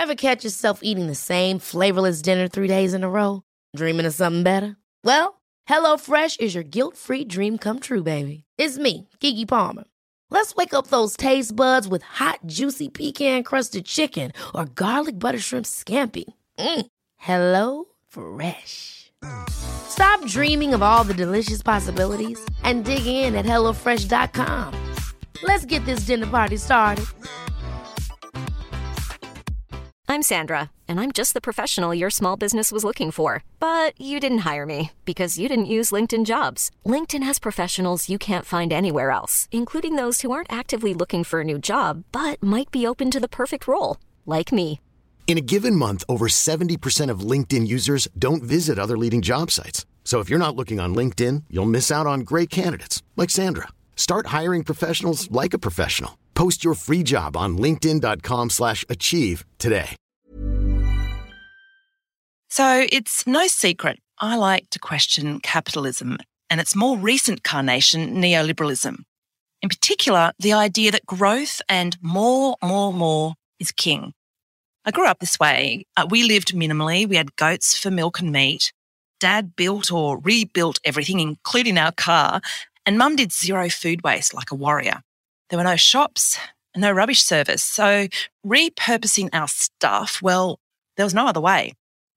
Ever catch yourself eating the same flavorless dinner 3 days in a row? Dreaming of something better? Well, HelloFresh is your guilt-free dream come true, baby. It's me, Keke Palmer. Let's wake up those taste buds with hot, juicy pecan-crusted chicken or garlic butter shrimp scampi. Hello Fresh. Stop dreaming of all the delicious possibilities and dig in at HelloFresh.com. Let's get this dinner party started. I'm Sandra, and I'm just the professional your small business was looking for. But you didn't hire me because you didn't use LinkedIn Jobs. LinkedIn has professionals you can't find anywhere else, including those who aren't actively looking for a new job, but might be open to the perfect role, like me. In a given month, over 70% of LinkedIn users don't visit other leading job sites. So if you're not looking on LinkedIn, you'll miss out on great candidates like Sandra. Start hiring professionals like a professional. Post your free job on linkedin.com/achieve today. So it's no secret I like to question capitalism and its more recent carnation, neoliberalism. In particular, the idea that growth and more is king. I grew up this way. We lived minimally. We had goats for milk and meat. Dad built or rebuilt everything, including our car, and Mum did zero food waste like a warrior. There were no shops, no rubbish service. So repurposing our stuff, well, there was no other way.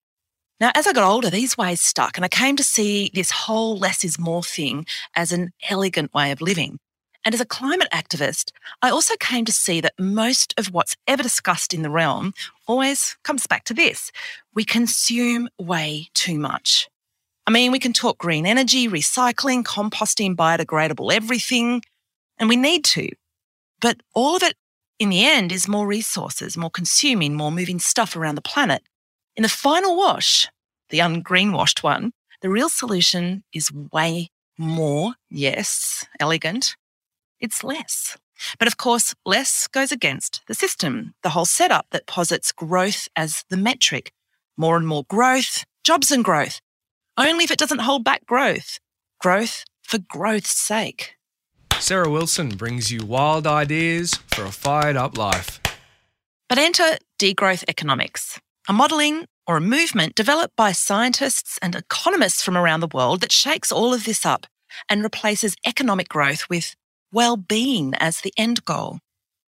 Now, as I got older, these ways stuck, and I came to see this whole less is more thing as an elegant way of living. And as a climate activist, I also came to see that most of what's ever discussed in the realm always comes back to this. We consume way too much. I mean, we can talk green energy, recycling, composting, biodegradable everything, and we need to. But all of it, in the end, is more resources, more consuming, more moving stuff around the planet. In the final wash, the ungreenwashed one, the real solution is way more, yes, elegant. It's less. But of course, less goes against the system, the whole setup that posits growth as the metric. More and more growth, jobs and growth. Only if it doesn't hold back growth. Growth for growth's sake. Sarah Wilson brings you wild ideas for a fired-up life. But enter degrowth economics, a modelling or a movement developed by scientists and economists from around the world that shakes all of this up and replaces economic growth with well-being as the end goal.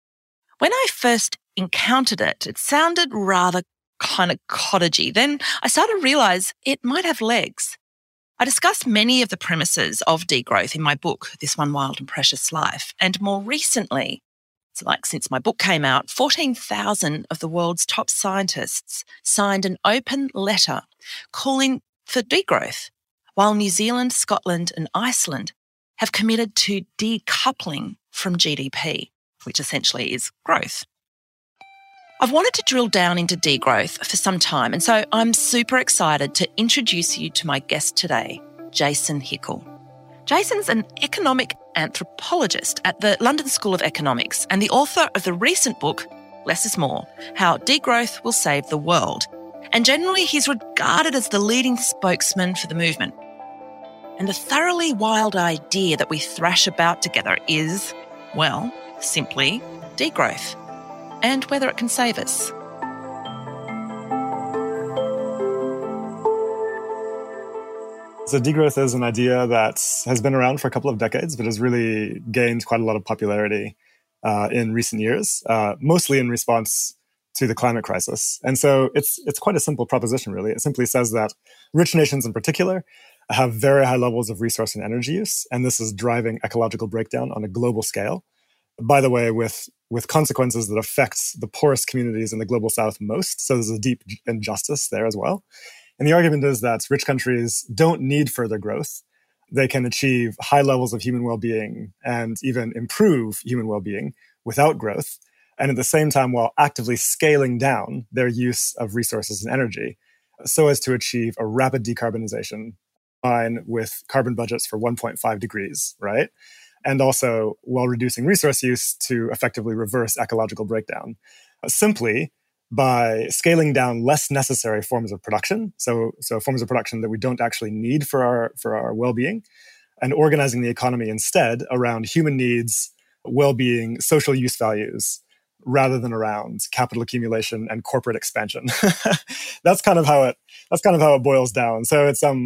When I first encountered it, it sounded rather kind of cottagey. Then I started to realise it might have legs. I discussed many of the premises of degrowth in my book, This One Wild and Precious Life, and more recently, since my book came out, 14,000 of the world's top scientists signed an open letter calling for degrowth, while New Zealand, Scotland and Iceland have committed to decoupling from GDP, which essentially is growth. I've wanted to drill down into degrowth for some time, and so I'm super excited to introduce you to my guest today, Jason Hickel. Jason's an economic anthropologist at the London School of Economics and the author of the recent book, Less is More, How Degrowth Will Save the World. And generally, he's regarded as the leading spokesman for the movement. And the thoroughly wild idea that we thrash about together is, well, simply degrowth, and whether it can save us. So degrowth is an idea that has been around for a couple of decades, but has really gained quite a lot of popularity in recent years, mostly in response to the climate crisis. And so it's quite a simple proposition, really. It simply says that rich nations in particular have very high levels of resource and energy use, and this is driving ecological breakdown on a global scale. By the way, with consequences that affect the poorest communities in the global south most. So there's a deep injustice there as well. And the argument is that rich countries don't need further growth. They can achieve high levels of human well-being and even improve human well-being without growth, and at the same time while actively scaling down their use of resources and energy so as to achieve a rapid decarbonization line with carbon budgets for 1.5 degrees, right? And also while reducing resource use to effectively reverse ecological breakdown, simply by scaling down less necessary forms of production, so forms of production that we don't actually need for our well-being, and organizing the economy instead around human needs, well-being, social use values, rather than around capital accumulation and corporate expansion. That's kind of how it boils down. So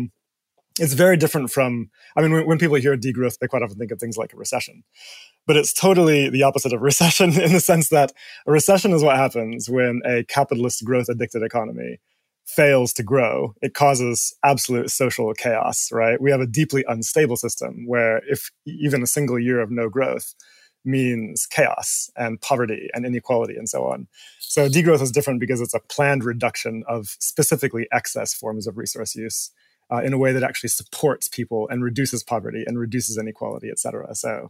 it's very different from, when people hear degrowth, they quite often think of things like a recession. But it's totally the opposite of recession in the sense that a recession is what happens when a capitalist growth-addicted economy fails to grow. It causes absolute social chaos, right? We have a deeply unstable system where if even a single year of no growth means chaos and poverty and inequality and so on. So degrowth is different because it's a planned reduction of specifically excess forms of resource use in a way that actually supports people and reduces poverty and reduces inequality, et cetera. So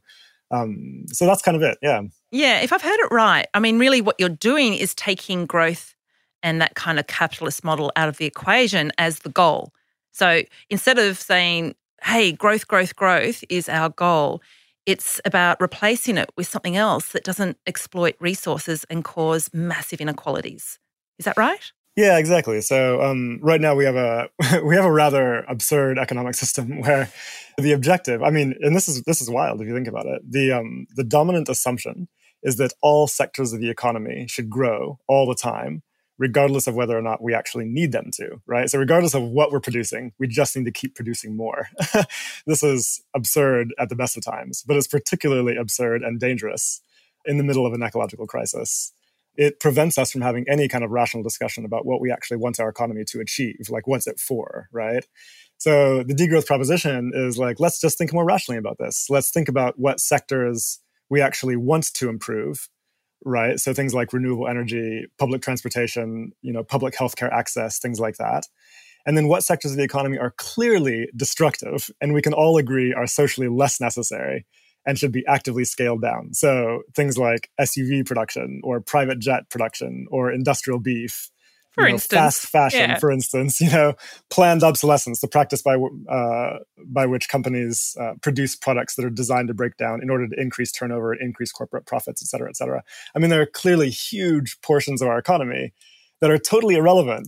that's kind of it, yeah. Yeah, if I've heard it right, really what you're doing is taking growth and that kind of capitalist model out of the equation as the goal. So instead of saying, hey, growth is our goal, it's about replacing it with something else that doesn't exploit resources and cause massive inequalities. Is that right? Yeah, exactly. So right now we have a rather absurd economic system where the objective, and this is wild if you think about it. The dominant assumption is that all sectors of the economy should grow all the time, regardless of whether or not we actually need them to, right? So regardless of what we're producing, we just need to keep producing more. This is absurd at the best of times, but it's particularly absurd and dangerous in the middle of an ecological crisis. It prevents us from having any kind of rational discussion about what we actually want our economy to achieve, like what's it for, right? So the degrowth proposition is like, let's just think more rationally about this. Let's think about what sectors we actually want to improve, right? So things like renewable energy, public transportation, public healthcare access, things like that. And then what sectors of the economy are clearly destructive and we can all agree are socially less necessary and should be actively scaled down. So things like SUV production or private jet production or industrial beef, for instance, fast fashion, for instance, planned obsolescence, the practice by which companies produce products that are designed to break down in order to increase turnover, increase corporate profits, et cetera, et cetera. There are clearly huge portions of our economy that are totally irrelevant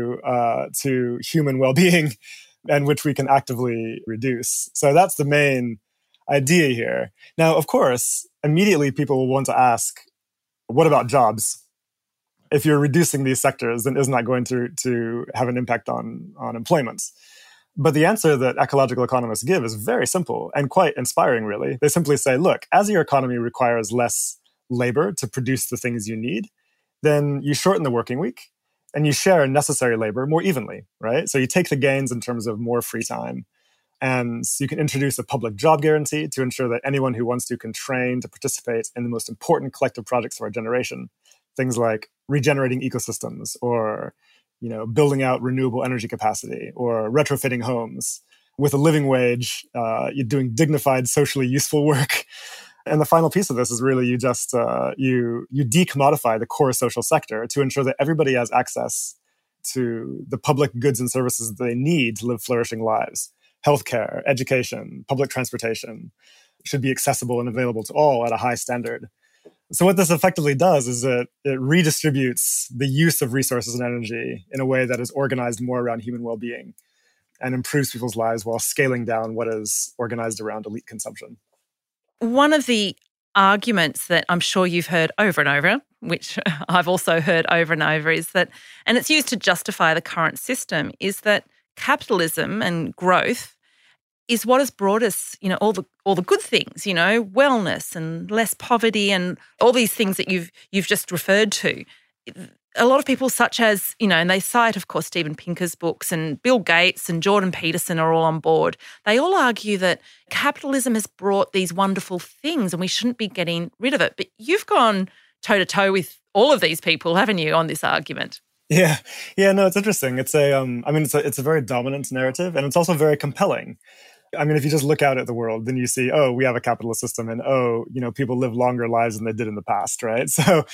to human well-being and which we can actively reduce. So that's the main idea here. Now, of course, immediately people will want to ask, what about jobs? If you're reducing these sectors, then isn't that going to have an impact on employment? But the answer that ecological economists give is very simple and quite inspiring, really. They simply say, look, as your economy requires less labor to produce the things you need, then you shorten the working week and you share necessary labor more evenly, right? So you take the gains in terms of more free time. And you can introduce a public job guarantee to ensure that anyone who wants to can train to participate in the most important collective projects of our generation. Things like regenerating ecosystems or, building out renewable energy capacity or retrofitting homes with a living wage, you're doing dignified, socially useful work. And the final piece of this is really you just, you decommodify the core social sector to ensure that everybody has access to the public goods and services that they need to live flourishing lives. Healthcare, education, public transportation should be accessible and available to all at a high standard. So what this effectively does is that it redistributes the use of resources and energy in a way that is organized more around human well-being and improves people's lives while scaling down what is organized around elite consumption. One of the arguments that I'm sure you've heard over and over, which I've also heard over and over, is that, and it's used to justify the current system, is that capitalism and growth is what has brought us, all the good things, wellness and less poverty and all these things that you've just referred to. A lot of people such as, and they cite, of course, Steven Pinker's books and Bill Gates and Jordan Peterson are all on board. They all argue that capitalism has brought these wonderful things and we shouldn't be getting rid of it. But you've gone toe-to-toe with all of these people, haven't you, on this argument? Yeah. No, it's interesting. It's it's a very dominant narrative and it's also very compelling. If you just look out at the world, then you see, we have a capitalist system and, people live longer lives than they did in the past, right? So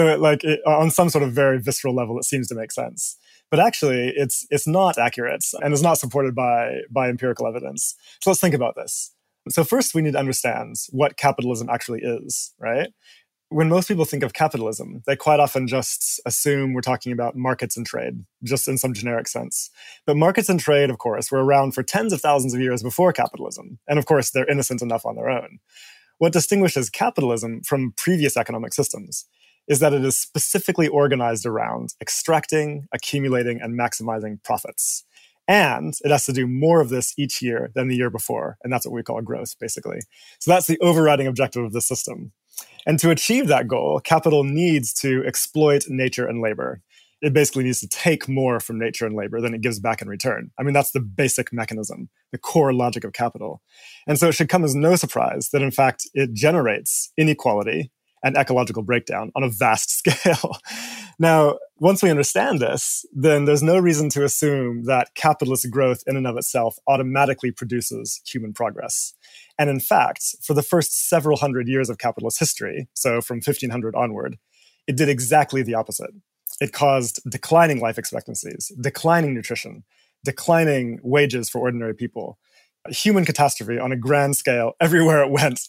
on some sort of very visceral level, it seems to make sense. But actually, it's not accurate and it's not supported by empirical evidence. So let's think about this. So first, we need to understand what capitalism actually is, right? When most people think of capitalism, they quite often just assume we're talking about markets and trade, just in some generic sense. But markets and trade, of course, were around for tens of thousands of years before capitalism. And of course, they're innocent enough on their own. What distinguishes capitalism from previous economic systems is that it is specifically organized around extracting, accumulating, and maximizing profits. And it has to do more of this each year than the year before. And that's what we call growth, basically. So that's the overriding objective of the system. And to achieve that goal, capital needs to exploit nature and labor. It basically needs to take more from nature and labor than it gives back in return. I mean, that's the basic mechanism, the core logic of capital. And so it should come as no surprise that, in fact, it generates inequality and ecological breakdown on a vast scale. Now, once we understand this, then there's no reason to assume that capitalist growth in and of itself automatically produces human progress. And in fact, for the first several hundred years of capitalist history, so from 1500 onward, it did exactly the opposite. It caused declining life expectancies, declining nutrition, declining wages for ordinary people, a human catastrophe on a grand scale everywhere it went.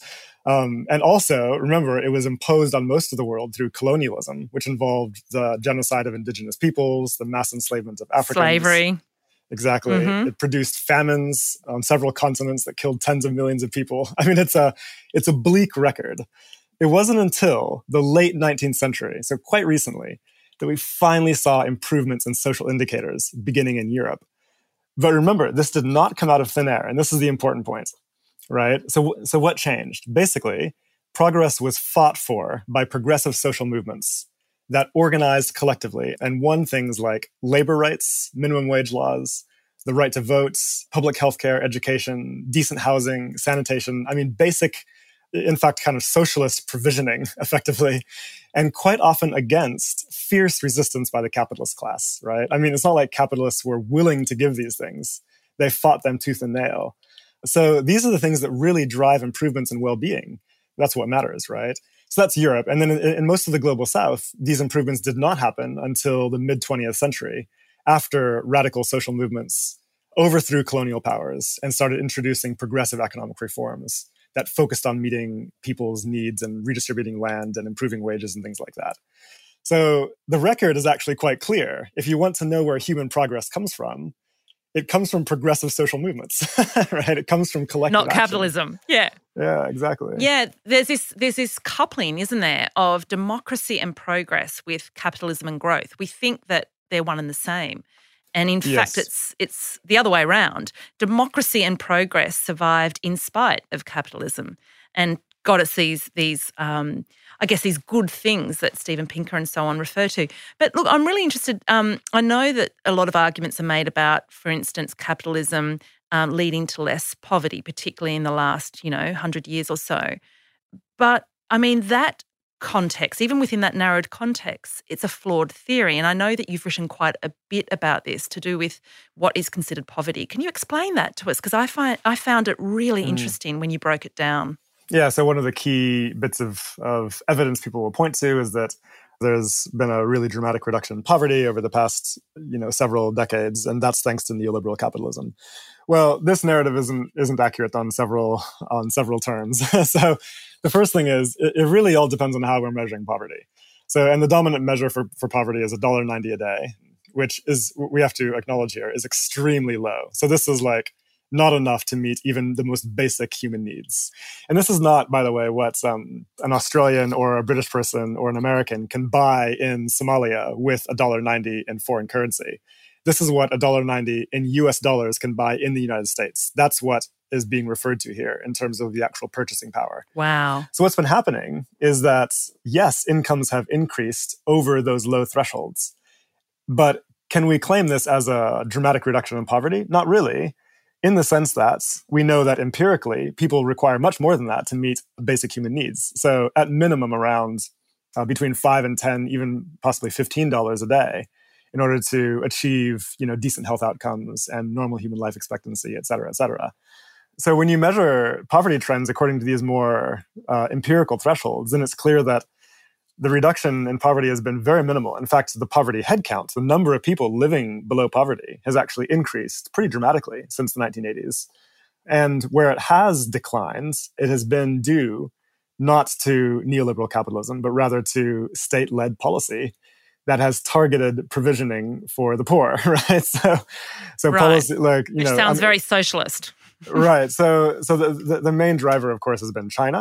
And also, remember, it was imposed on most of the world through colonialism, which involved the genocide of indigenous peoples, the mass enslavement of Africans. Slavery. Exactly. Mm-hmm. It produced famines on several continents that killed tens of millions of people. I mean, it's a bleak record. It wasn't until the late 19th century, so quite recently, that we finally saw improvements in social indicators beginning in Europe. But remember, this did not come out of thin air, and this is the important point, right? So what changed? Basically, progress was fought for by progressive social movements that organized collectively and won things like labor rights, minimum wage laws, the right to vote, public healthcare, education, decent housing, sanitation. I mean, basic, in fact, kind of socialist provisioning, effectively, and quite often against fierce resistance by the capitalist class, right? I mean, it's not like capitalists were willing to give these things. They fought them tooth and nail. So these are the things that really drive improvements in well-being. That's what matters, right? So that's Europe. And then in most of the global south, these improvements did not happen until the mid-20th century, after radical social movements overthrew colonial powers and started introducing progressive economic reforms that focused on meeting people's needs and redistributing land and improving wages and things like that. So the record is actually quite clear. If you want to know where human progress comes from, it comes from progressive social movements, right? It comes from collective Not action. capitalism. Yeah. Yeah, exactly. Yeah, there's this coupling, isn't there, of democracy and progress with capitalism and growth. We think that they're one and the same. And in fact, it's the other way around. Democracy and progress survived in spite of capitalism and got us these good things that Steven Pinker and so on refer to. But look, I'm really interested. I know that a lot of arguments are made about, for instance, capitalism leading to less poverty, particularly in the last, 100 years or so. But I mean, that context, even within that narrowed context, it's a flawed theory. And I know that you've written quite a bit about this to do with what is considered poverty. Can you explain that to us? Because I found it really interesting when you broke it down. Yeah, so one of the key bits of evidence people will point to is that there's been a really dramatic reduction in poverty over the past, several decades, and that's thanks to neoliberal capitalism. Well, this narrative isn't accurate on several terms. So the first thing is it really all depends on how we're measuring poverty. So, and the dominant measure for poverty is $1.90 a day, which is, we have to acknowledge here, is extremely low. So this is like not enough to meet even the most basic human needs. And this is not, by the way, what an Australian or a British person or an American can buy in Somalia with $1.90 in foreign currency. This is what $1.90 in US dollars can buy in the United States. That's what is being referred to here in terms of the actual purchasing power. Wow. So what's been happening is that, yes, incomes have increased over those low thresholds. But can we claim this as a dramatic reduction in poverty? Not really. In the sense that we know that empirically, people require much more than that to meet basic human needs. So at minimum around between $5 and $10, even possibly $15 a day in order to achieve, decent health outcomes and normal human life expectancy, et cetera, et cetera. So when you measure poverty trends according to these more empirical thresholds, then it's clear that the reduction in poverty has been very minimal. In fact, the poverty headcount, the number of people living below poverty, has actually increased pretty dramatically since the 1980s. And where it has declined, it has been due not to neoliberal capitalism, but rather to state-led policy that has targeted provisioning for the poor, right? So right. Policy, which sounds very socialist. Right. So the main driver, of course, has been China.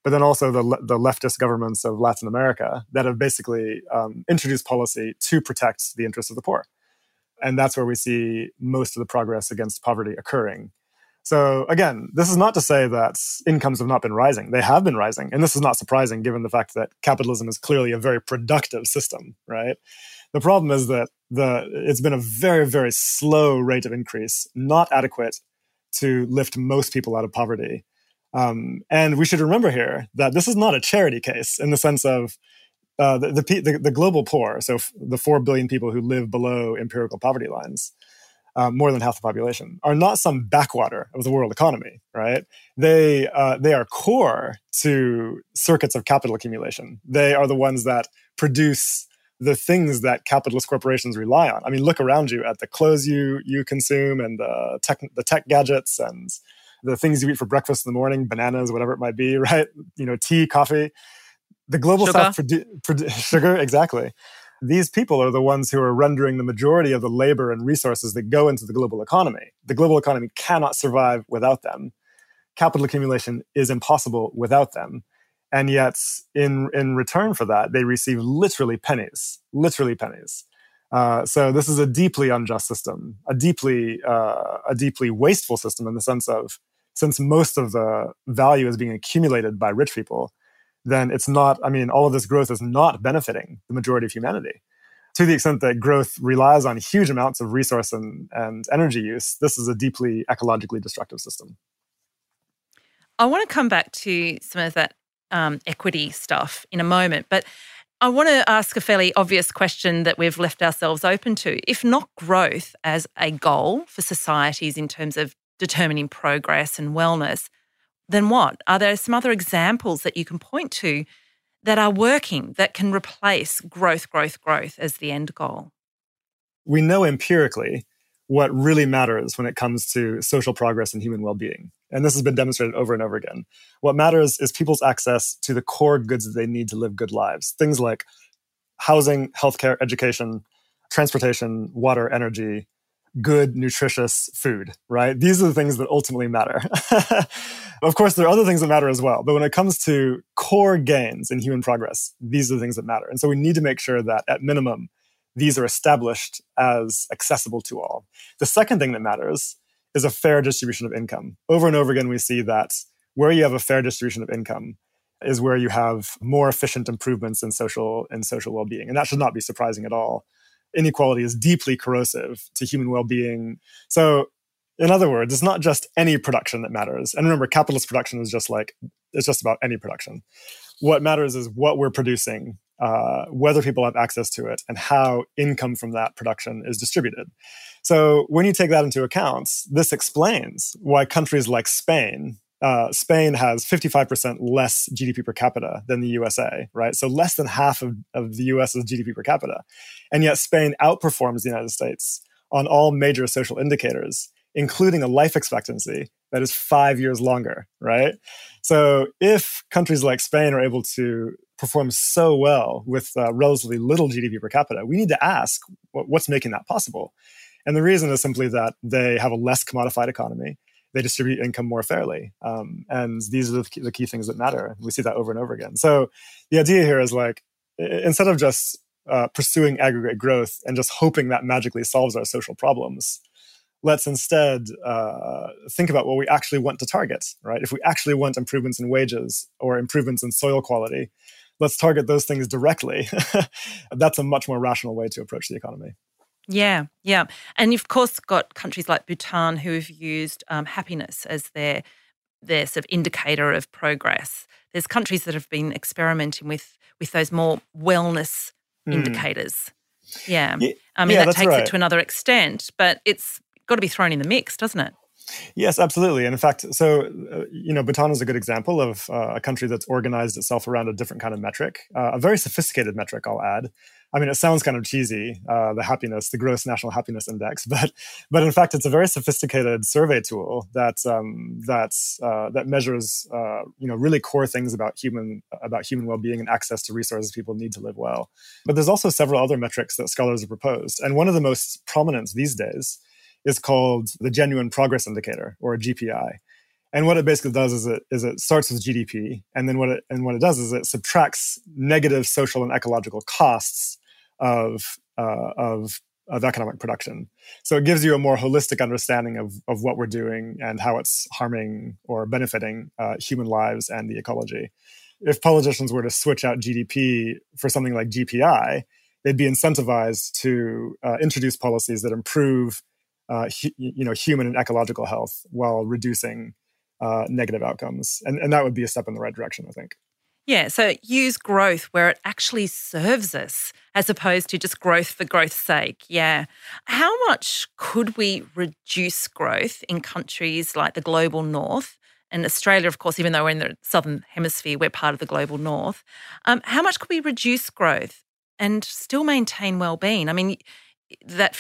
but then also the leftist governments of Latin America that have basically introduced policy to protect the interests of the poor. And that's where we see most of the progress against poverty occurring. So again, this is not to say that incomes have not been rising. They have been rising. And this is not surprising given the fact that capitalism is clearly a very productive system, right? The problem is that it's been a very, very slow rate of increase, not adequate to lift most people out of poverty. And we should remember here that this is not a charity case in the sense of the global poor, so the 4 billion people who live below empirical poverty lines, more than half the population, are not some backwater of the world economy, right? They are core to circuits of capital accumulation. They are the ones that produce the things that capitalist corporations rely on. I mean, look around you at the clothes you consume and the tech gadgets and the things you eat for breakfast in the morning, bananas, whatever it might be, right? Tea, coffee. The global South sugar, exactly. These people are the ones who are rendering the majority of the labor and resources that go into the global economy. The global economy cannot survive without them. Capital accumulation is impossible without them. And yet, in return for that, they receive literally pennies. So this is a deeply unjust system, a deeply wasteful system in the sense of, since most of the value is being accumulated by rich people, then it's not, all of this growth is not benefiting the majority of humanity. To the extent that growth relies on huge amounts of resource and energy use, this is a deeply ecologically destructive system. I want to come back to some of that equity stuff in a moment, but I want to ask a fairly obvious question that we've left ourselves open to. If not growth as a goal for societies in terms of determining progress and wellness, then what? Are there some other examples that you can point to that are working, that can replace growth as the end goal? We know empirically what really matters when it comes to social progress and human well-being. And this has been demonstrated over and over again. What matters is people's access to the core goods that they need to live good lives. Things like housing, healthcare, education, transportation, water, energy, good, nutritious food, right? These are the things that ultimately matter. Of course, there are other things that matter as well. But when it comes to core gains in human progress, these are the things that matter. And so we need to make sure that at minimum, these are established as accessible to all. The second thing that matters is a fair distribution of income. Over and over again, we see that where you have a fair distribution of income is where you have more efficient improvements in social well-being. And that should not be surprising at all. Inequality is deeply corrosive to human well-being. So, in other words, it's not just any production that matters. And remember, capitalist production is just about any production. What matters is what we're producing, whether people have access to it, and how income from that production is distributed. So when you take that into account, this explains why countries like Spain has 55% less GDP per capita than the USA, right? So less than half of the US's GDP per capita. And yet Spain outperforms the United States on all major social indicators, including a life expectancy that is 5 years longer, right? So if countries like Spain are able to perform so well with relatively little GDP per capita, we need to ask what's making that possible. And the reason is simply that they have a less commodified economy. They distribute income more fairly. And these are the key things that matter. We see that over and over again. So the idea here is instead of just pursuing aggregate growth and just hoping that magically solves our social problems, let's instead think about what we actually want to target, right? If we actually want improvements in wages or improvements in soil quality, let's target those things directly. That's a much more rational way to approach the economy. Yeah. And you've, of course, got countries like Bhutan who have used happiness as their sort of indicator of progress. There's countries that have been experimenting with those more wellness indicators. Yeah. That takes it to another extent, but it's got to be thrown in the mix, doesn't it? Yes, absolutely. And in fact, Bhutan is a good example of a country that's organized itself around a different kind of metric, a very sophisticated metric, I'll add. I mean, it sounds kind of cheesy, the Gross National Happiness Index, but in fact, it's a very sophisticated survey tool that measures, really core things about human well-being and access to resources people need to live well. But there's also several other metrics that scholars have proposed, and one of the most prominent these days is called the Genuine Progress Indicator, or a GPI. And what it basically does is it starts with GDP, and then what it does is it subtracts negative social and ecological costs of economic production. So it gives you a more holistic understanding of what we're doing and how it's harming or benefiting human lives and the ecology. If politicians were to switch out GDP for something like GPI, they'd be incentivized to introduce policies that improve human and ecological health while reducing negative outcomes. And that would be a step in the right direction, I think. Yeah, so use growth where it actually serves us as opposed to just growth for growth's sake. Yeah. How much could we reduce growth in countries like the global north? And Australia, of course, even though we're in the southern hemisphere, we're part of the global north. How much could we reduce growth and still maintain well-being? I mean, that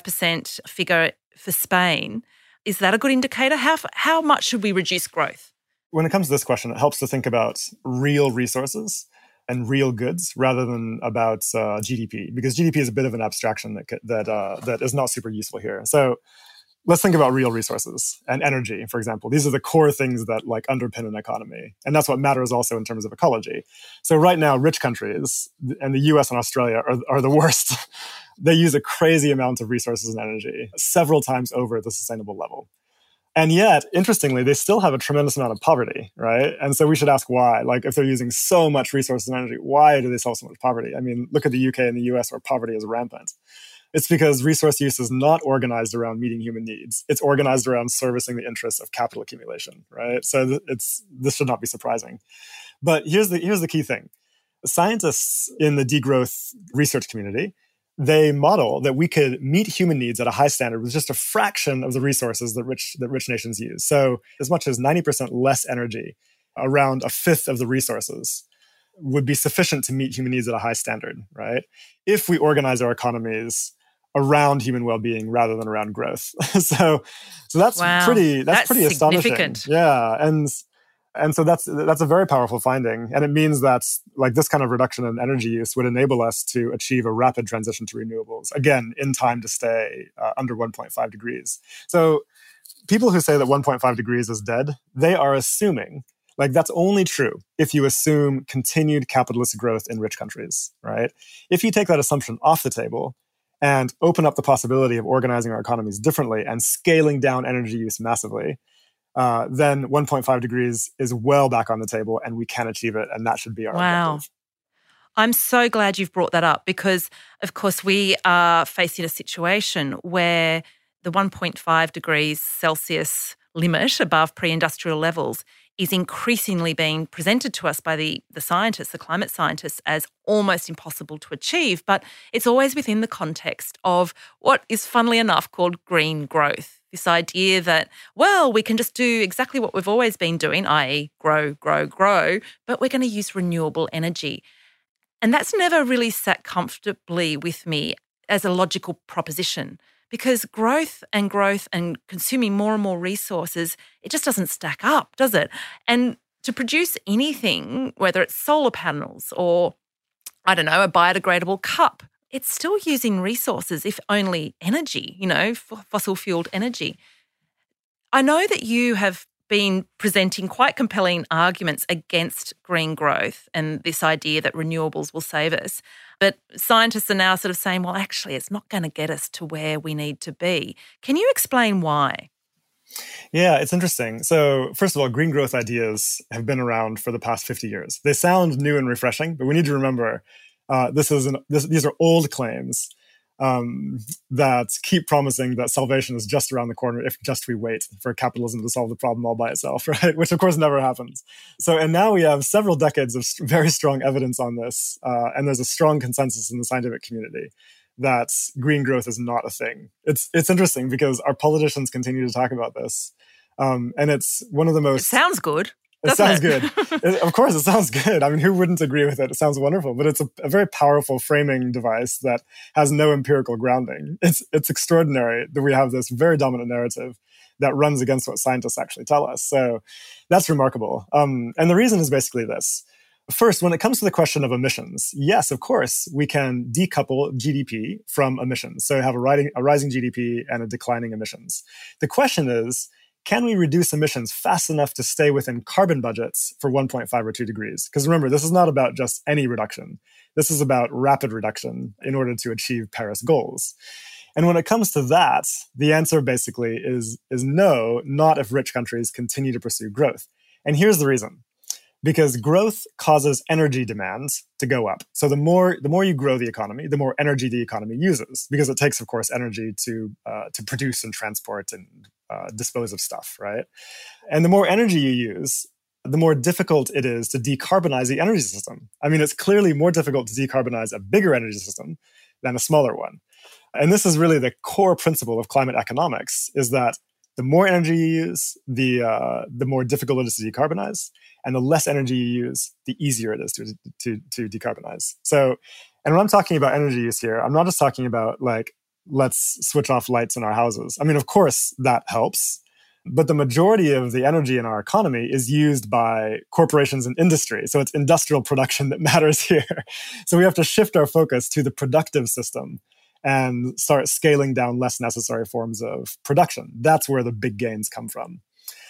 55% figure for Spain, is that a good indicator? How much should we reduce growth? When it comes to this question, it helps to think about real resources and real goods rather than about GDP, because GDP is a bit of an abstraction that is not super useful here. So let's think about real resources and energy, for example. These are the core things that underpin an economy. And that's what matters also in terms of ecology. So right now, rich countries, and the US and Australia are the worst. They use a crazy amount of resources and energy, several times over the sustainable level. And yet, interestingly, they still have a tremendous amount of poverty, right? And so we should ask why. If they're using so much resources and energy, why do they still have so much poverty? I mean, look at the UK and the US where poverty is rampant. It's because resource use is not organized around meeting human needs. It's organized around servicing the interests of capital accumulation, right? So this should not be surprising. But here's the key thing. Scientists in the degrowth research community, they model that we could meet human needs at a high standard with just a fraction of the resources that rich nations use. So as much as 90% less energy, around a fifth of the resources, would be sufficient to meet human needs at a high standard, right? If we organize our economies around human well-being rather than around growth. so that's pretty astonishing. Yeah. And so that's a very powerful finding. And it means that this kind of reduction in energy use would enable us to achieve a rapid transition to renewables, again, in time to stay under 1.5 degrees. So people who say that 1.5 degrees is dead, they are assuming that's only true if you assume continued capitalist growth in rich countries, right? If you take that assumption off the table and open up the possibility of organizing our economies differently and scaling down energy use massively, then 1.5 degrees is well back on the table and we can achieve it, and that should be our objective. I'm so glad you've brought that up because, of course, we are facing a situation where the 1.5 degrees Celsius limit above pre-industrial levels is increasingly being presented to us by the scientists, the climate scientists, as almost impossible to achieve. But it's always within the context of what is, funnily enough, called green growth. This idea that, we can just do exactly what we've always been doing, i.e. grow, but we're going to use renewable energy. And that's never really sat comfortably with me as a logical proposition. Because growth and consuming more and more resources, it just doesn't stack up, does it? And to produce anything, whether it's solar panels or, a biodegradable cup, it's still using resources, if only energy, fossil-fueled energy. I know that you have been presenting quite compelling arguments against green growth and this idea that renewables will save us. But scientists are now sort of saying, actually, it's not going to get us to where we need to be. Can you explain why? Yeah, it's interesting. So first of all, green growth ideas have been around for the past 50 years. They sound new and refreshing, but we need to remember these are old claims that keep promising that salvation is just around the corner if just we wait for capitalism to solve the problem all by itself, right? Which of course never happens. And now we have several decades of very strong evidence on this, and there's a strong consensus in the scientific community that green growth is not a thing. It's interesting because our politicians continue to talk about this, and it's one of the most... It sounds good. It sounds good. Of course, it sounds good. I mean, who wouldn't agree with it? It sounds wonderful, but it's a very powerful framing device that has no empirical grounding. It's extraordinary that we have this very dominant narrative that runs against what scientists actually tell us. So that's remarkable. And the reason is basically this. First, when it comes to the question of emissions, yes, of course, we can decouple GDP from emissions. So have a rising GDP and a declining emissions. The question is, can we reduce emissions fast enough to stay within carbon budgets for 1.5 or 2 degrees? Because remember, this is not about just any reduction. This is about rapid reduction in order to achieve Paris goals. And when it comes to that, the answer basically is no, not if rich countries continue to pursue growth. And here's the reason. Because growth causes energy demand to go up. So the more you grow the economy, the more energy the economy uses, because it takes, of course, energy to produce and transport and dispose of stuff, right? And the more energy you use, the more difficult it is to decarbonize the energy system. I mean, it's clearly more difficult to decarbonize a bigger energy system than a smaller one. And this is really the core principle of climate economics, is that the more energy you use, the more difficult it is to decarbonize, and the less energy you use, the easier it is to decarbonize. So, and when I'm talking about energy use here, I'm not just talking about like, let's switch off lights in our houses. I mean, of course, that helps. But the majority of the energy in our economy is used by corporations and industry. So it's industrial production that matters here. So we have to shift our focus to the productive system and start scaling down less necessary forms of production. That's where the big gains come from.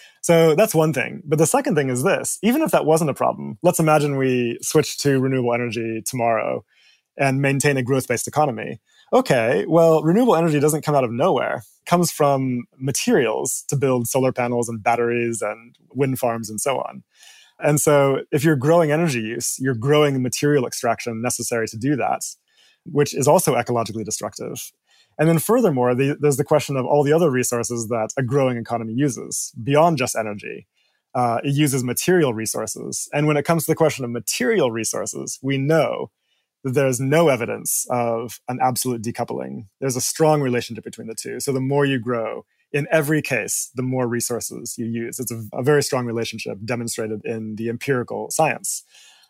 So that's one thing. But the second thing is this. Even if that wasn't a problem, let's imagine we switch to renewable energy tomorrow and maintain a growth-based economy. Okay, well, renewable energy doesn't come out of nowhere. It comes from materials to build solar panels and batteries and wind farms and so on. And so if you're growing energy use, you're growing the material extraction necessary to do that, which is also ecologically destructive. And then furthermore, there's the question of all the other resources that a growing economy uses beyond just energy. It uses material resources. And when it comes to the question of material resources, we know that there's no evidence of an absolute decoupling. There's a strong relationship between the two. So the more you grow, in every case, the more resources you use. It's a very strong relationship demonstrated in the empirical science.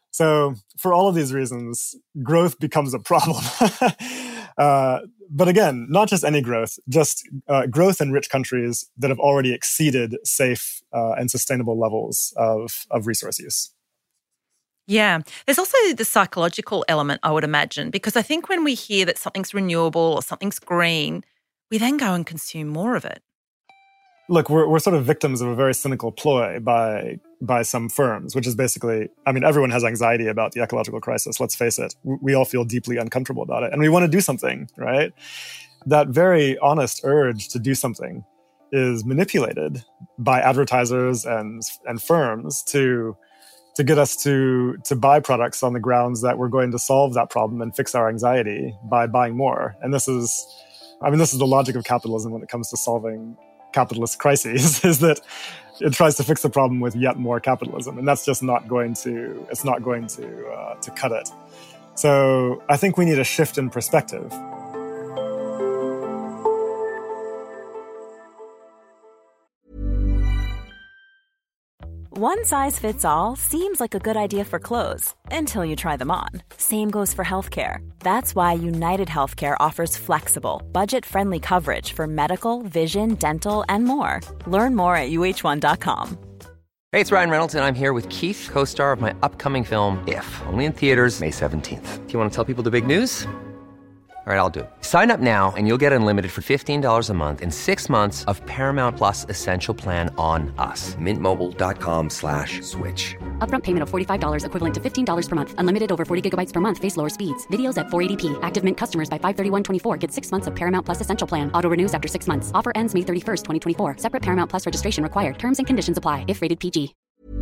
So for all of these reasons, growth becomes a problem. But again, not just any growth, just growth in rich countries that have already exceeded safe and sustainable levels of resource use. Yeah. There's also the psychological element, I would imagine, because I think when we hear that something's renewable or something's green, we then go and consume more of it. Look, we're sort of victims of a very cynical ploy by some firms, which is basically, I mean, everyone has anxiety about the ecological crisis. Let's face it. We all feel deeply uncomfortable about it. And we want to do something, right? That very honest urge to do something is manipulated by advertisers and firms to get us to buy products on the grounds that we're going to solve that problem and fix our anxiety by buying more. And this is the logic of capitalism when it comes to solving capitalist crises, is that it tries to fix the problem with yet more capitalism. And that's just not going to cut it. So I think we need a shift in perspective. One size fits all seems like a good idea for clothes until you try them on. Same goes for healthcare. That's why United Healthcare offers flexible, budget-friendly coverage for medical, vision, dental, and more. Learn more at UH1.com. Hey, it's Ryan Reynolds, and I'm here with Keith, co-star of my upcoming film, If, only in theaters May 17th. Do you want to tell people the big news? All right, I'll do it. Sign up now and you'll get unlimited for $15 a month and 6 months of Paramount Plus Essential Plan on us. MintMobile.com/switch. Upfront payment of $45 equivalent to $15 per month. Unlimited over 40 gigabytes per month. Face lower speeds. Videos at 480p. Active Mint customers by 531.24 get 6 months of Paramount Plus Essential Plan. Auto renews after 6 months. Offer ends May 31st, 2024. Separate Paramount Plus registration required. Terms and conditions apply if rated PG.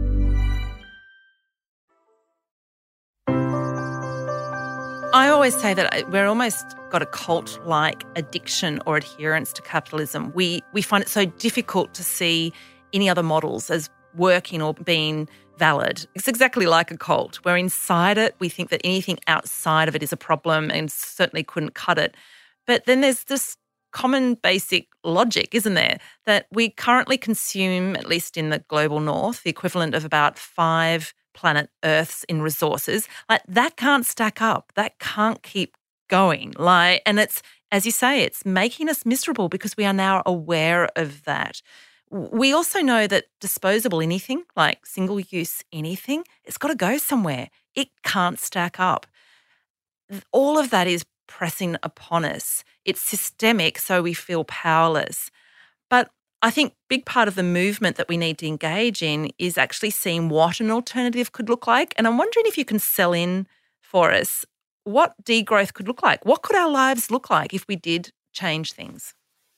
I always say that we're almost got a cult-like addiction or adherence to capitalism. We find it so difficult to see any other models as working or being valid. It's exactly like a cult. We're inside it. We think that anything outside of it is a problem and certainly couldn't cut it. But then there's this common basic logic, isn't there, that we currently consume, at least in the global north, the equivalent of about 5 planet Earths in resources. Like, that can't stack up. That can't keep going. And it's, as you say, it's making us miserable because we are now aware of that. We also know that disposable anything, like single-use anything, it's got to go somewhere. It can't stack up. All of that is pressing upon us. It's systemic, so we feel powerless. But I think big part of the movement that we need to engage in is actually seeing what an alternative could look like. And I'm wondering if you can sell in for us what degrowth could look like. What could our lives look like if we did change things?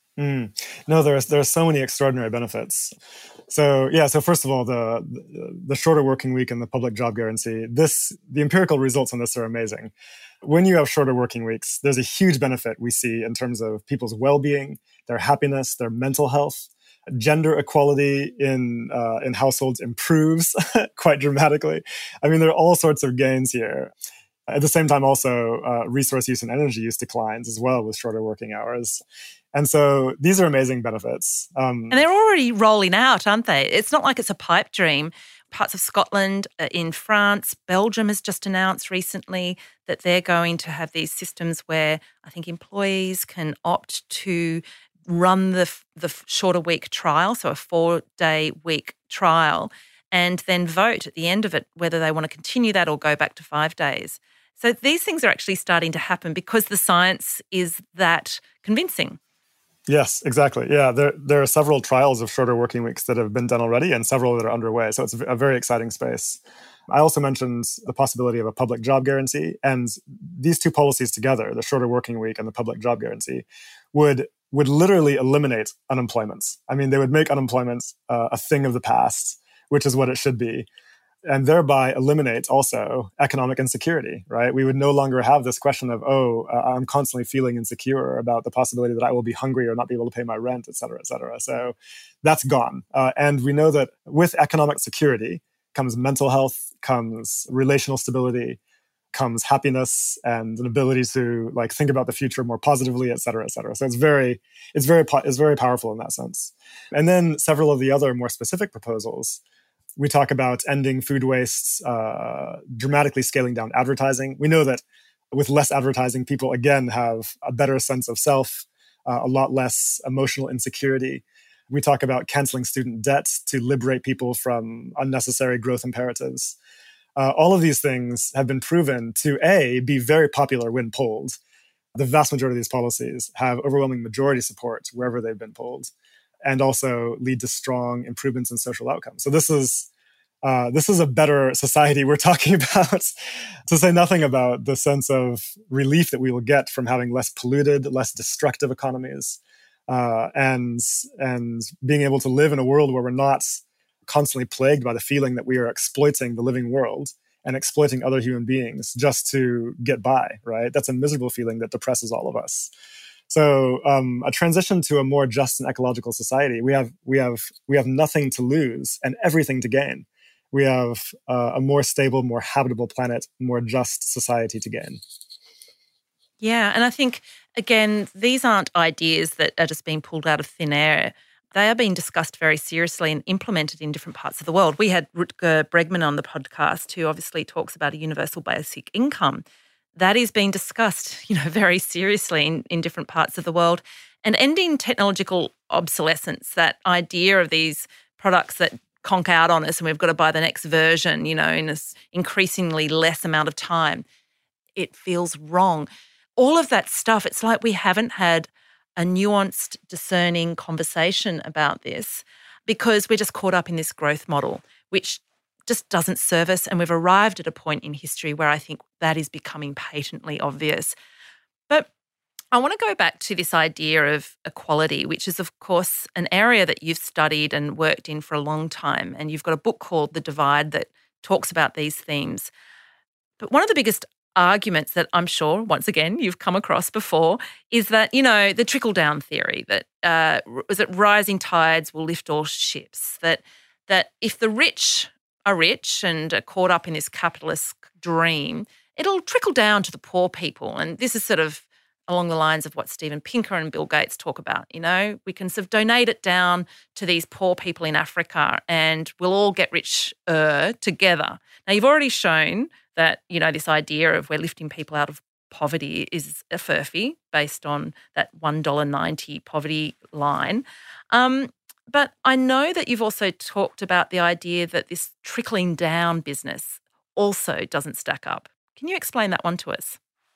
No, there are so many extraordinary benefits. So first of all, the shorter working week and the public job guarantee, the empirical results on this are amazing. When you have shorter working weeks, there's a huge benefit we see in terms of people's well-being, their happiness, their mental health. Gender equality in households improves quite dramatically. I mean, there are all sorts of gains here. At the same time, also, resource use and energy use declines as well with shorter working hours. And so these are amazing benefits. And they're already rolling out, aren't they? It's not like it's a pipe dream. Parts of Scotland, in France, Belgium has just announced recently that they're going to have these systems where I think employees can opt to run the shorter week trial, so a 4-day week trial, and then vote at the end of it whether they want to continue that or go back to 5 days. So these things are actually starting to happen because the science is that convincing. Yes, exactly. Yeah, there are several trials of shorter working weeks that have been done already and several that are underway. So it's a very exciting space. I also mentioned the possibility of a public job guarantee. And these two policies together, the shorter working week and the public job guarantee, would literally eliminate unemployment. I mean, they would make unemployment a thing of the past, which is what it should be, and thereby eliminate also economic insecurity, right? We would no longer have this question of, I'm constantly feeling insecure about the possibility that I will be hungry or not be able to pay my rent, et cetera, et cetera. So that's gone. And we know that with economic security comes mental health, comes relational stability, comes happiness and an ability to think about the future more positively, et cetera, et cetera. So it's very powerful in that sense. And then several of the other more specific proposals, we talk about ending food waste, dramatically scaling down advertising. We know that with less advertising, people, again, have a better sense of self, a lot less emotional insecurity. We talk about canceling student debt to liberate people from unnecessary growth imperatives. All of these things have been proven to, be very popular when polled. The vast majority of these policies have overwhelming majority support wherever they've been polled, and also lead to strong improvements in social outcomes. So this is a better society we're talking about, to say nothing about the sense of relief that we will get from having less polluted, less destructive economies, and being able to live in a world where we're not constantly plagued by the feeling that we are exploiting the living world and exploiting other human beings just to get by, right? That's a miserable feeling that depresses all of us. So a transition to a more just and ecological society, we have nothing to lose and everything to gain. We have a more stable, more habitable planet, more just society to gain. Yeah, and I think, again, these aren't ideas that are just being pulled out of thin air. They are being discussed very seriously and implemented in different parts of the world. We had Rutger Bregman on the podcast, who obviously talks about a universal basic income. That is being discussed, very seriously in different parts of the world. And ending technological obsolescence, that idea of these products that conk out on us and we've got to buy the next version, in an increasingly less amount of time, it feels wrong. All of that stuff, it's like we haven't had a nuanced, discerning conversation about this because we're just caught up in this growth model, which just doesn't serve us. And we've arrived at a point in history where I think that is becoming patently obvious. But I want to go back to this idea of equality, which is, of course, an area that you've studied and worked in for a long time. And you've got a book called The Divide that talks about these themes. But one of the biggest arguments that I'm sure, once again, you've come across before is that, the trickle-down theory, that rising tides will lift all ships, that if the rich are rich and are caught up in this capitalist dream, it'll trickle down to the poor people. And this is sort of along the lines of what Steven Pinker and Bill Gates talk about. We can sort of donate it down to these poor people in Africa and we'll all get rich together. Now, you've already shown that, this idea of we're lifting people out of poverty is a furphy based on that $1.90 poverty line. But I know that you've also talked about the idea that this trickling down business also doesn't stack up. Can you explain that one to us?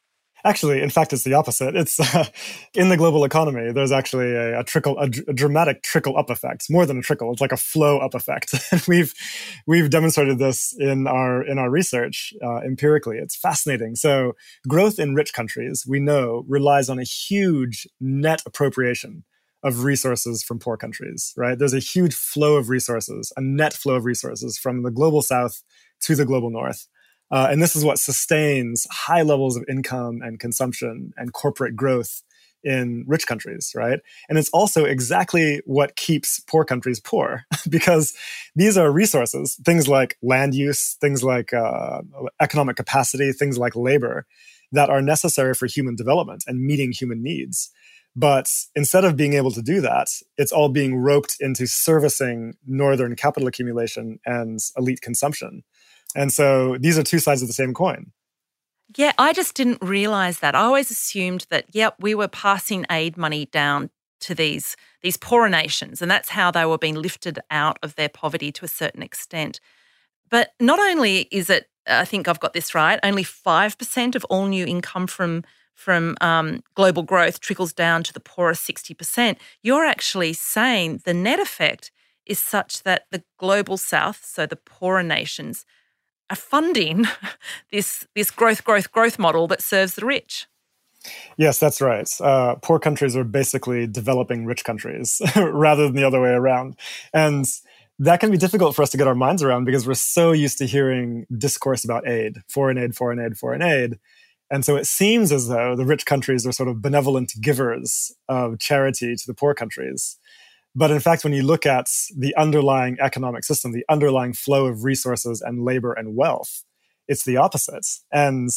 Actually, in fact, it's the opposite. It's in the global economy, there's actually a dramatic trickle-up effect. More than a trickle, it's like a flow-up effect. And we've demonstrated this in our research empirically. It's fascinating. So growth in rich countries, we know, relies on a huge net appropriation of resources from poor countries, right? There's a huge flow of resources, a net flow of resources from the global south to the global north. And this is what sustains high levels of income and consumption and corporate growth in rich countries, right? And it's also exactly what keeps poor countries poor, because these are resources, things like land use, things like economic capacity, things like labor, that are necessary for human development and meeting human needs. But instead of being able to do that, it's all being roped into servicing northern capital accumulation and elite consumption. And so these are two sides of the same coin. Yeah, I just didn't realize that. I always assumed that, we were passing aid money down to these poorer nations, and that's how they were being lifted out of their poverty to a certain extent. But not only is it, I think I've got this right, only 5% of all new income from global growth trickles down to the poorest 60%. You're actually saying the net effect is such that the global south, so the poorer nations, are funding this growth model that serves the rich. Yes, that's right. Poor countries are basically developing rich countries rather than the other way around. And that can be difficult for us to get our minds around because we're so used to hearing discourse about aid, foreign aid, foreign aid, foreign aid. And so it seems as though the rich countries are sort of benevolent givers of charity to the poor countries. But in fact, when you look at the underlying economic system, the underlying flow of resources and labor and wealth, it's the opposite. And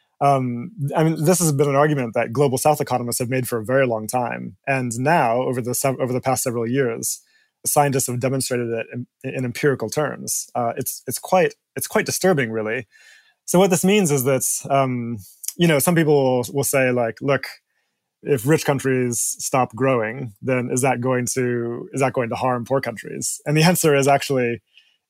this has been an argument that global south economists have made for a very long time. And now, over the past several years, scientists have demonstrated it in empirical terms. It's quite disturbing, really. So what this means is that some people will say, like, look, if rich countries stop growing, then is that going to harm poor countries? And the answer is actually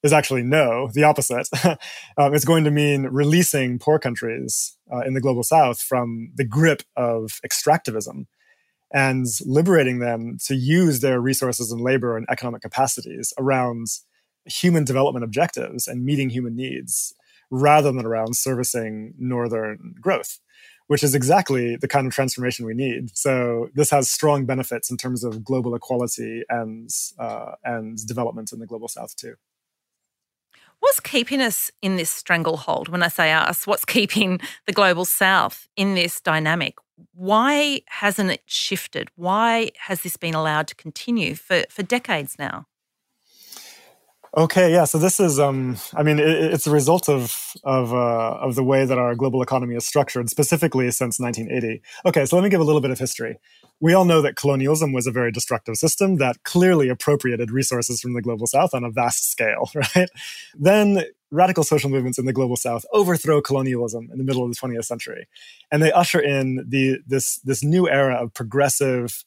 no, the opposite. It's going to mean releasing poor countries in the global south from the grip of extractivism and liberating them to use their resources and labor and economic capacities around human development objectives and meeting human needs rather than around servicing northern growth, which is exactly the kind of transformation we need. So this has strong benefits in terms of global equality and development in the global south too. What's keeping us in this stranglehold? When I say us, what's keeping the global south in this dynamic? Why hasn't it shifted? Why has this been allowed to continue for decades now? Okay, yeah. So this is, it's a result of the way that our global economy is structured, specifically since 1980. Okay, so let me give a little bit of history. We all know that colonialism was a very destructive system that clearly appropriated resources from the global south on a vast scale, right? Then radical social movements in the global south overthrow colonialism in the middle of the 20th century, and they usher in this new era of progressive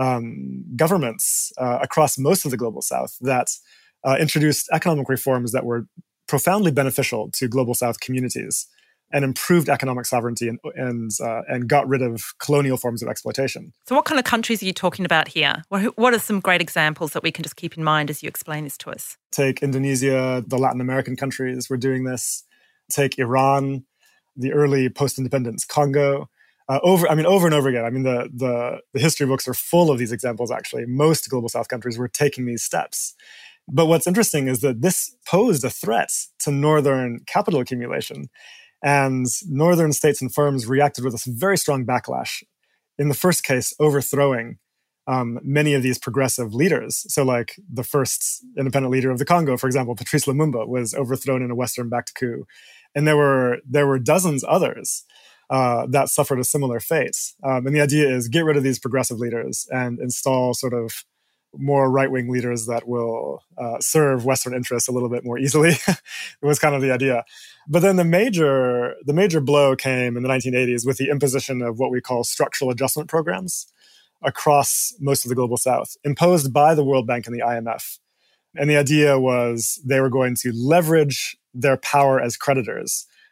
governments across most of the global south that introduced economic reforms that were profoundly beneficial to global south communities and improved economic sovereignty and got rid of colonial forms of exploitation. So what kind of countries are you talking about here? What are some great examples that we can just keep in mind as you explain this to us? Take Indonesia, the Latin American countries were doing this. Take Iran, the early post-independence Congo. Over and over again. I mean, the history books are full of these examples, actually. Most global south countries were taking these steps. But what's interesting is that this posed a threat to northern capital accumulation. And northern states and firms reacted with a very strong backlash. In the first case, overthrowing many of these progressive leaders. So like the first independent leader of the Congo, for example, Patrice Lumumba, was overthrown in a Western-backed coup. And there were dozens others that suffered a similar fate. And the idea is get rid of these progressive leaders and install sort of more right-wing leaders that will serve Western interests a little bit more easily. It was kind of the idea. But then the major blow came in the 1980s with the imposition of what we call structural adjustment programs across most of the global south, imposed by the World Bank and the IMF. And the idea was they were going to leverage their power as creditors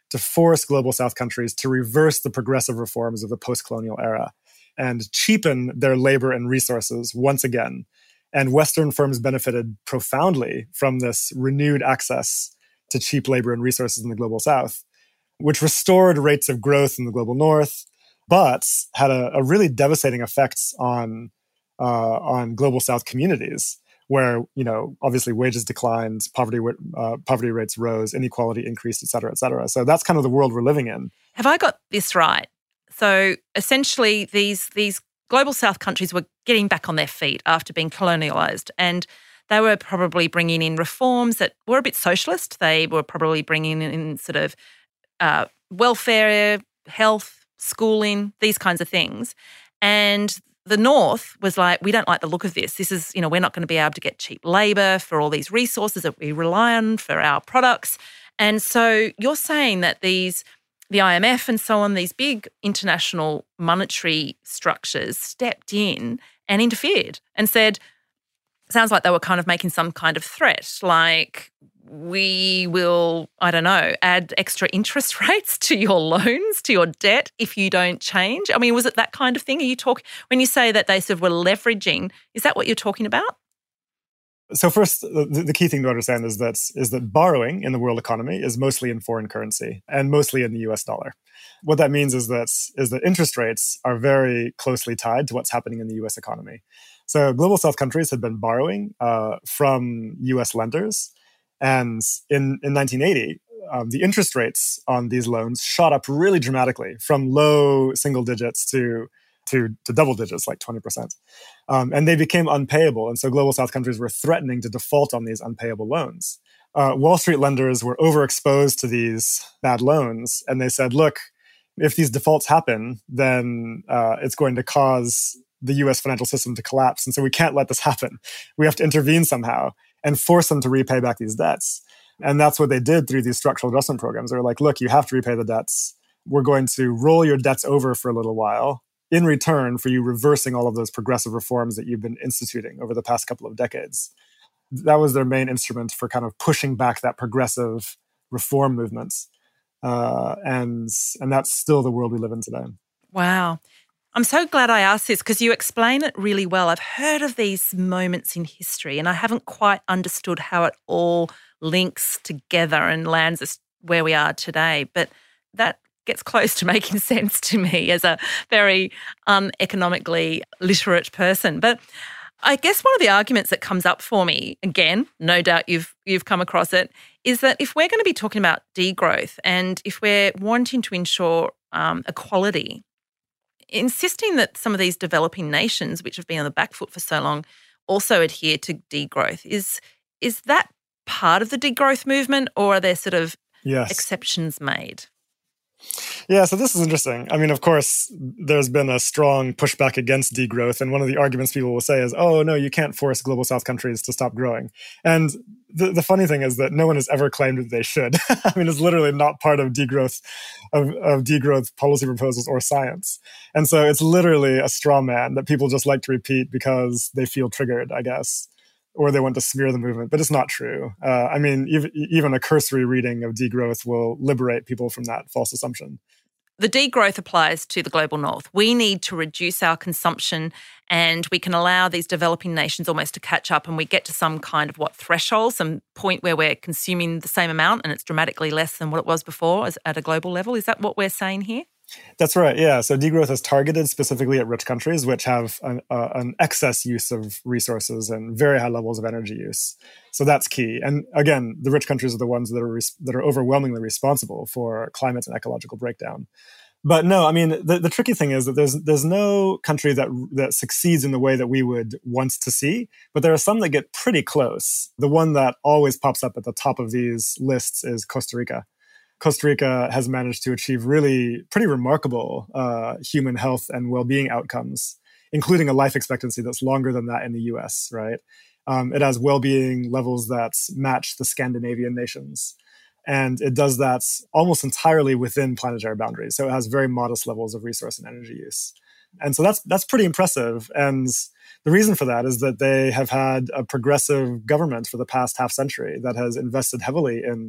to force Global South countries to reverse the progressive reforms of the post-colonial era and cheapen their labor and resources once again. And Western firms benefited profoundly from this renewed access to cheap labor and resources in the Global South, which restored rates of growth in the Global North, but had a really devastating effects on Global South communities, where, obviously wages declined, poverty rates rose, inequality increased, et cetera, et cetera. So that's kind of the world we're living in. Have I got this right? So essentially these Global South countries were getting back on their feet after being colonialised, and they were probably bringing in reforms that were a bit socialist. They were probably bringing in sort of welfare, health, schooling, these kinds of things. And the North was like, we don't like the look of this. This is, we're not going to be able to get cheap labour for all these resources that we rely on for our products. And so you're saying that the IMF and so on, these big international monetary structures stepped in and interfered and said, sounds like they were kind of making some kind of threat, like, we will, I don't know, add extra interest rates to your loans, to your debt if you don't change. I mean, was it that kind of thing? Are you when you say that they sort of were leveraging, is that what you're talking about? So first, the key thing to understand is that borrowing in the world economy is mostly in foreign currency and mostly in the US dollar. What that means is that interest rates are very closely tied to what's happening in the US economy. So Global South countries had been borrowing from US lenders. And in 1980, the interest rates on these loans shot up really dramatically from low single digits to double digits, like 20%. And they became unpayable. And so Global South countries were threatening to default on these unpayable loans. Wall Street lenders were overexposed to these bad loans. And they said, look, if these defaults happen, then it's going to cause the US financial system to collapse. And so we can't let this happen. We have to intervene somehow and force them to repay back these debts. And that's what they did through these structural adjustment programs. They're like, look, you have to repay the debts. We're going to roll your debts over for a little while in return for you reversing all of those progressive reforms that you've been instituting over the past couple of decades. That was their main instrument for kind of pushing back that progressive reform movement. And that's still the world we live in today. Wow. I'm so glad I asked this because you explain it really well. I've heard of these moments in history and I haven't quite understood how it all links together and lands us where we are today. But that gets close to making sense to me as a very uneconomically literate person. But I guess one of the arguments that comes up for me, again, no doubt you've come across it, is that if we're going to be talking about degrowth and if we're wanting to ensure equality, insisting that some of these developing nations, which have been on the back foot for so long, also adhere to degrowth, is that part of the degrowth movement, or are there sort of exceptions made? Yeah, so this is interesting. I mean, of course, there's been a strong pushback against degrowth. And one of the arguments people will say is, oh, no, you can't force Global South countries to stop growing. And the funny thing is that no one has ever claimed that they should. I mean, it's literally not part of degrowth policy proposals or science. And so it's literally a straw man that people just like to repeat because they feel triggered, I guess, or they want to smear the movement, but it's not true. I mean, even a cursory reading of degrowth will liberate people from that false assumption. The degrowth applies to the global north. We need to reduce our consumption and we can allow these developing nations almost to catch up, and we get to some kind of threshold, some point where we're consuming the same amount and it's dramatically less than what it was before at a global level. Is that what we're saying here? That's right, yeah. So degrowth is targeted specifically at rich countries, which have an excess use of resources and very high levels of energy use. So that's key. And again, the rich countries are the ones that are overwhelmingly responsible for climate and ecological breakdown. But no, I mean, the tricky thing is that there's no country that succeeds in the way that we would want to see, but there are some that get pretty close. The one that always pops up at the top of these lists is Costa Rica. Costa Rica has managed to achieve really pretty remarkable human health and well-being outcomes, including a life expectancy that's longer than that in the US, right? It has well-being levels that match the Scandinavian nations. And it does that almost entirely within planetary boundaries. So it has very modest levels of resource and energy use. And so that's pretty impressive. And the reason for that is that they have had a progressive government for the past half century that has invested heavily in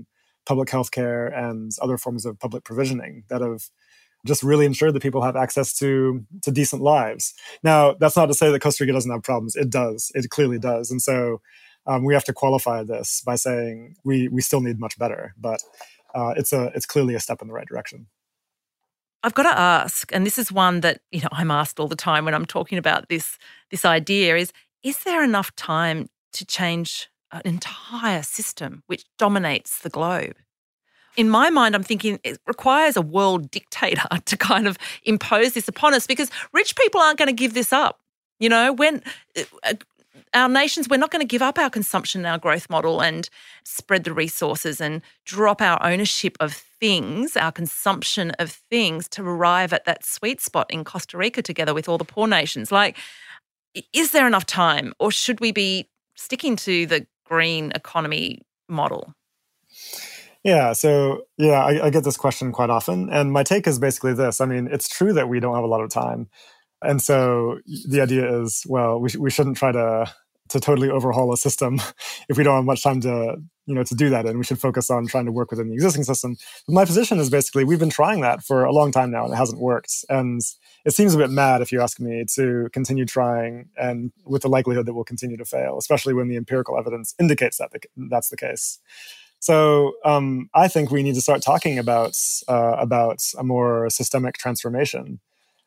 public healthcare and other forms of public provisioning that have just really ensured that people have access to decent lives. Now, that's not to say that Costa Rica doesn't have problems. It does. It clearly does. And so we have to qualify this by saying we still need much better. But it's clearly a step in the right direction. I've got to ask, and this is one that I'm asked all the time when I'm talking about this idea, is there enough time to change an entire system which dominates the globe? In my mind, I'm thinking it requires a world dictator to kind of impose this upon us, because rich people aren't going to give this up. When our nations, we're not going to give up our consumption and our growth model and spread the resources and drop our ownership of things, our consumption of things, to arrive at that sweet spot in Costa Rica together with all the poor nations. Like, is there enough time, or should we be sticking to the green economy model? Yeah, so I get this question quite often. And my take is basically this. I mean, it's true that we don't have a lot of time. And so the idea is, well, we shouldn't try to totally overhaul a system if we don't have much time to do that. And we should focus on trying to work within the existing system. But my position is basically we've been trying that for a long time now and it hasn't worked. And it seems a bit mad, if you ask me, to continue trying and with the likelihood that we'll continue to fail, especially when the empirical evidence indicates that that's the case. So I think we need to start talking about a more systemic transformation.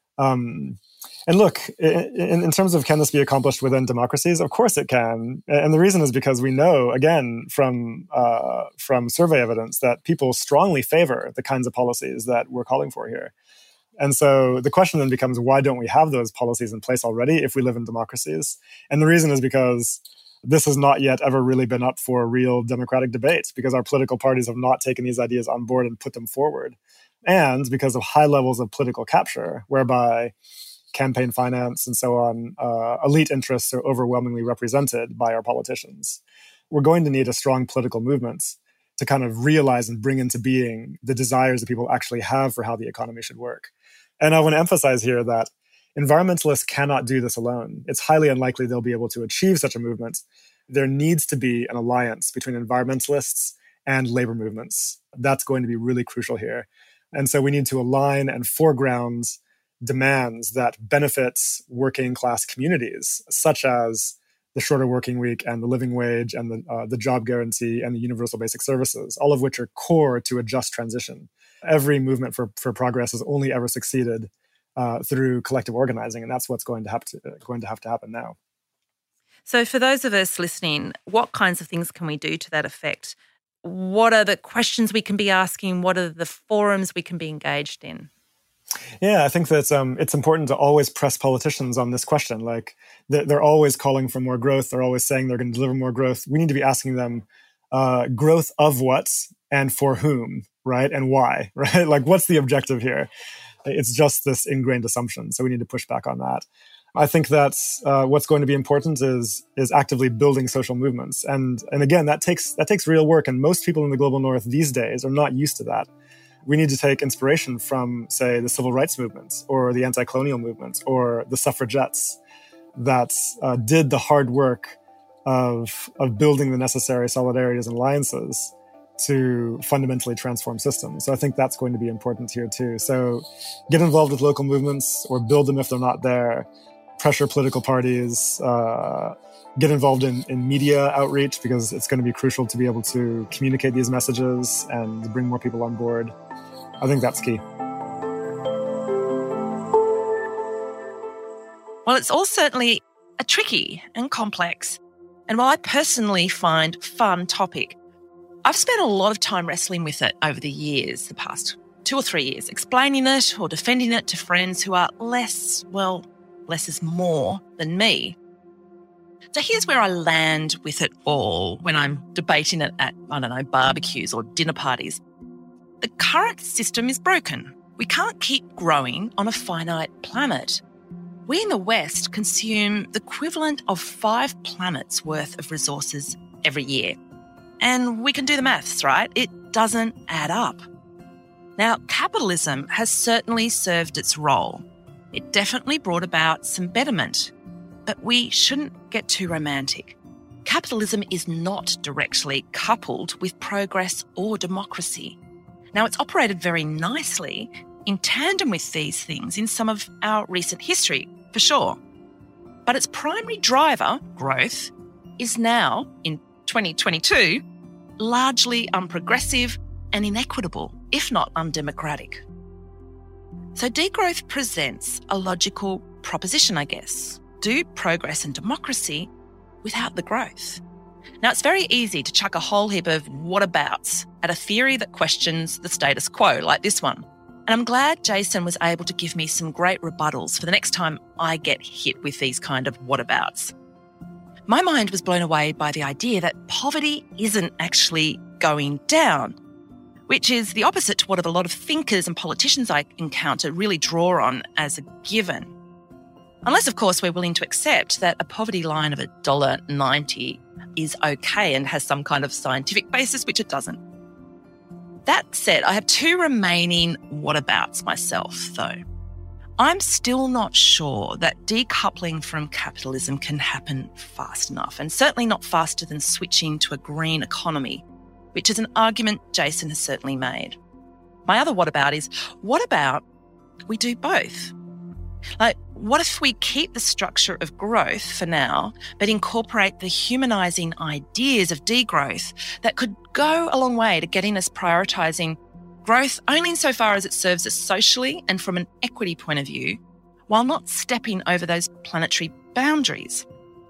And look, in terms of can this be accomplished within democracies? Of course it can. And the reason is because we know, again, from survey evidence that people strongly favor the kinds of policies that we're calling for here. And so the question then becomes, why don't we have those policies in place already if we live in democracies? And the reason is because this has not yet ever really been up for a real democratic debate, because our political parties have not taken these ideas on board and put them forward. And because of high levels of political capture, whereby campaign finance and so on, elite interests are overwhelmingly represented by our politicians. We're going to need a strong political movement to kind of realize and bring into being the desires that people actually have for how the economy should work. And I want to emphasize here that environmentalists cannot do this alone. It's highly unlikely they'll be able to achieve such a movement. There needs to be an alliance between environmentalists and labor movements. That's going to be really crucial here. And so we need to align and foreground demands that benefits working class communities, such as the shorter working week and the living wage and the job guarantee and the universal basic services, all of which are core to a just transition. Every movement for progress has only ever succeeded through collective organizing, and that's what's going to have to happen now. So for those of us listening, what kinds of things can we do to that effect? What are the questions we can be asking? What are the forums we can be engaged in? Yeah, I think that it's important to always press politicians on this question. Like, they're always calling for more growth. They're always saying they're going to deliver more growth. We need to be asking them, growth of what and for whom, right? And why, right? Like, what's the objective here? It's just this ingrained assumption. So we need to push back on that. I think that's what's going to be important is actively building social movements. And again, that takes real work. And most people in the global north these days are not used to that. We need to take inspiration from, say, the civil rights movements or the anti-colonial movements or the suffragettes that did the hard work of building the necessary solidarities and alliances to fundamentally transform systems. So I think that's going to be important here too. So get involved with local movements or build them if they're not there. Pressure political parties, get involved in media outreach, because it's going to be crucial to be able to communicate these messages and bring more people on board. I think that's key. Well, it's all certainly a tricky and complex, and while I personally find fun topic, I've spent a lot of time wrestling with it over the years, the past 2 or 3 years, explaining it or defending it to friends who are less is more than me. So here's where I land with it all when I'm debating it at, barbecues or dinner parties. The current system is broken. We can't keep growing on a finite planet. We in the West consume the equivalent of 5 planets worth of resources every year. And we can do the maths, right? It doesn't add up. Now, capitalism has certainly served its role. It definitely brought about some betterment, but we shouldn't get too romantic. capitalism is not directly coupled with progress or democracy. Now, it's operated very nicely in tandem with these things in some of our recent history, for sure. But its primary driver, growth, is now, in 2022, largely unprogressive and inequitable, if not undemocratic. So degrowth presents a logical proposition, I guess. Do progress and democracy without the growth. Now, it's very easy to chuck a whole heap of whatabouts at a theory that questions the status quo, like this one. And I'm glad Jason was able to give me some great rebuttals for the next time I get hit with these kind of whatabouts. My mind was blown away by the idea that poverty isn't actually going down, which is the opposite to what a lot of thinkers and politicians I encounter really draw on as a given. Unless, of course, we're willing to accept that a poverty line of $1.90 is okay and has some kind of scientific basis, which it doesn't. That said, I have two remaining whatabouts myself, though. I'm still not sure that decoupling from capitalism can happen fast enough, and certainly not faster than switching to a green economy, which is an argument Jason has certainly made. My other whatabout is, what about we do both? Like, what if we keep the structure of growth for now, but incorporate the humanising ideas of degrowth that could go a long way to getting us prioritising growth only insofar as it serves us socially and from an equity point of view, while not stepping over those planetary boundaries?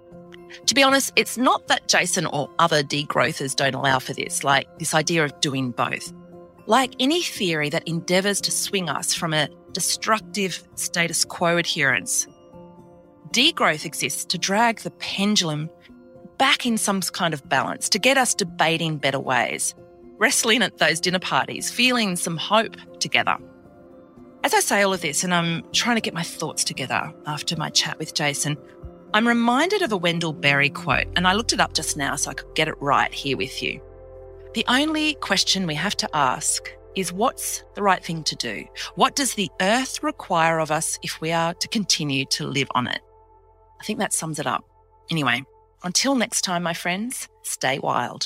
To be honest, it's not that Jason or other degrowthers don't allow for this, like this idea of doing both. Like any theory that endeavours to swing us from a destructive status quo adherence, degrowth exists to drag the pendulum back in some kind of balance, to get us debating better ways, wrestling at those dinner parties, feeling some hope together. As I say all of this, and I'm trying to get my thoughts together after my chat with Jason, I'm reminded of a Wendell Berry quote, and I looked it up just now so I could get it right here with you. The only question we have to ask is, what's the right thing to do? What does the earth require of us if we are to continue to live on it? I think that sums it up. Anyway, until next time, my friends, stay wild.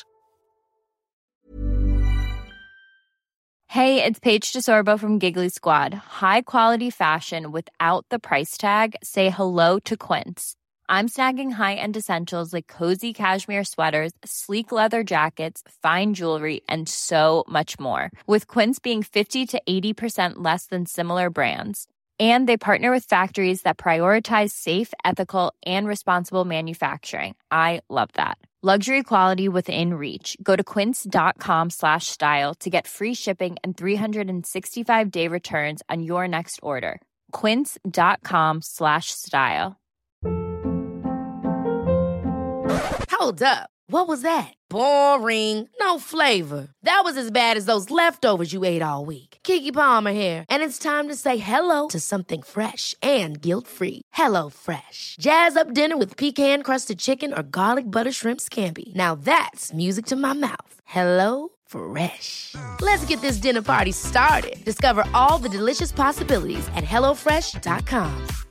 Hey, it's Paige DeSorbo from Giggly Squad. High quality fashion without the price tag. Say hello to Quince. I'm snagging high-end essentials like cozy cashmere sweaters, sleek leather jackets, fine jewelry, and so much more. With Quince being 50 to 80% less than similar brands. And they partner with factories that prioritize safe, ethical, and responsible manufacturing. I love that. Luxury quality within reach. Go to quince.com/style to get free shipping and 365-day returns on your next order. Quince.com/style. Hold up. What was that? Boring. No flavor. That was as bad as those leftovers you ate all week. Keke Palmer here. And it's time to say hello to something fresh and guilt-free. Hello Fresh. Jazz up dinner with pecan-crusted chicken or garlic butter shrimp scampi. Now that's music to my mouth. Hello Fresh. Let's get this dinner party started. Discover all the delicious possibilities at HelloFresh.com.